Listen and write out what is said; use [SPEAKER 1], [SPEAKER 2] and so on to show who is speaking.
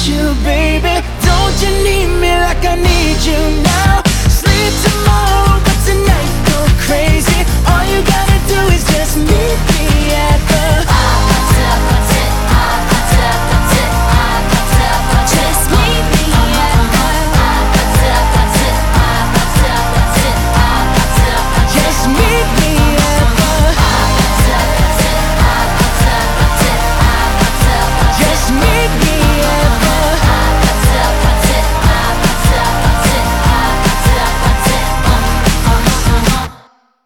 [SPEAKER 1] you, baby? Don't you need me like I